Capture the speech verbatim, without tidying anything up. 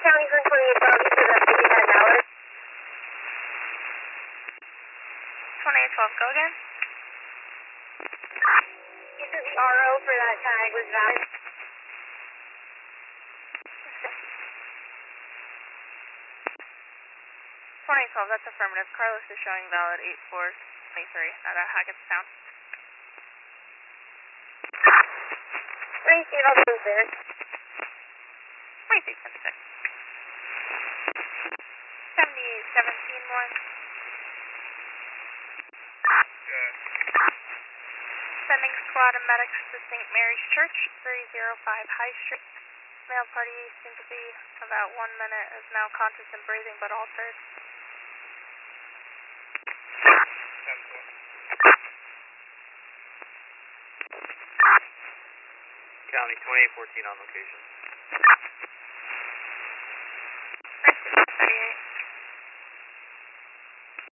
County from twenty-eight twelve, you said that's fifty-nine dollars. twenty-eight twelve, go again? You said the R O for that tag was valid. twenty-eight twelve, that's affirmative. Carlos is showing valid eight four twenty-three at Hackettstown. Three, all those there. twenty-six seventy-six. seventy-eight seventeen one. Sending squad and medics to Saint Mary's Church, three oh five High Street. Male party seemed to be about one minute, is now conscious and breathing but altered. County twenty-eight fourteen on location.